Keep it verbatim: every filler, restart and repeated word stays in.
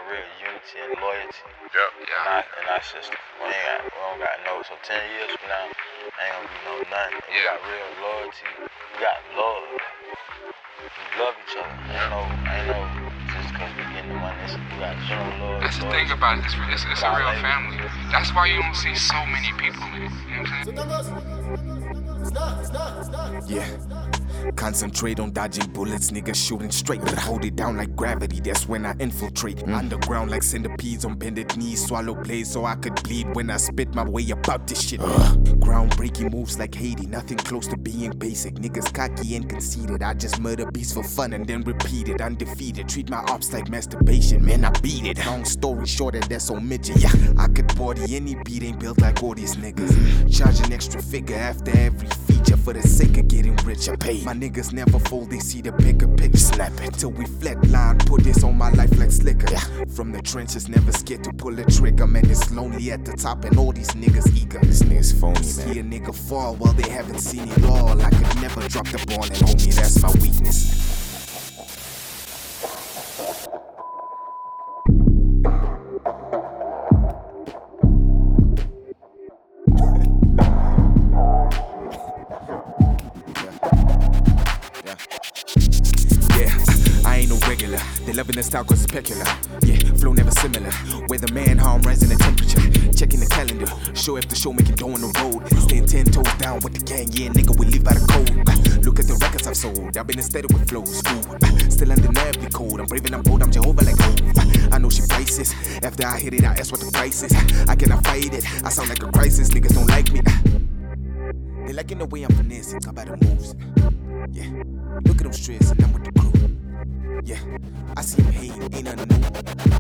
real unity and loyalty Yep. in, our, in our system. We ain't got, we don't got no. So ten years from now, ain't gonna be no nothing. We Yeah. got real loyalty. We got love. We love each other. Ain't no, ain't no just cause we getting the money. It's, we got general love. That's the loyalty. thing about it. It's, it's, it's a real family. That's why you don't see so many people, man. You know what I'm saying? Yeah. Concentrate on dodging bullets, niggas shooting straight. Hold it down like gravity, that's when I infiltrate. Mm. Underground like centipedes on bended knees. Swallow blades so I could bleed when I spit my way about this shit. Uh. Groundbreaking moves like Haiti, nothing close to being basic. Niggas cocky and conceited. I just murder beats for fun and then repeat it. Undefeated, treat my ops like masturbation. Man, I beat it. Long story short, and that's on midget. Yeah, I could body any beat, ain't built like all these niggas. Charge an extra figure after every feature for the sake of getting rich. I pay. My niggas never fold, they see the bigger picture. Snap it till we flatline. Put this on my life like slicker. Yeah. From the trenches, never scared to pull a trigger. Man, it's lonely at the top, and all these niggas eager. This nigga's phony, man. See a nigga fall while they haven't seen it all. I could never drop the ball, and homie, that's my weakness. They loving the style cause it's peculiar. Yeah, flow never similar. Weatherman, how I'm rising the temperature. Checking the calendar, show after show making dough on the road. Staying ten toes down with the gang, yeah, nigga, we live by the code. Look at the records I've sold, I've been instead with flows. Ooh, still undeniably cold, I'm brave and I'm bold, I'm Jehovah like gold. I know she prices, after I hit it, I ask what the price is. I cannot fight it, I sound like a crisis, niggas don't like me. They liking the way I'm finessing, talk about the moves. Yeah, look at them stress and I'm with the crew. Yeah, I see him hating, ain't nothing new.